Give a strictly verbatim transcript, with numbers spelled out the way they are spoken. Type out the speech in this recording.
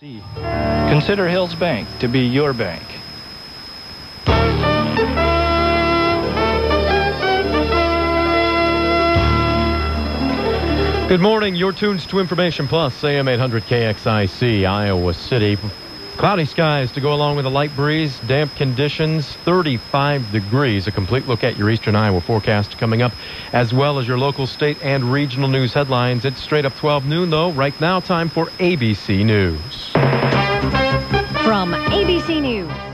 Consider Hills Bank to be your bank. Good morning. You're tuned to Information Plus, A M eight hundred K X I C, Iowa City. Cloudy skies to go along with a light breeze, damp conditions, thirty-five degrees. A complete look at your eastern Iowa forecast coming up, as well as your local, state, and regional news headlines. It's straight up twelve noon, though. Right now, time for A B C News. From A B C News.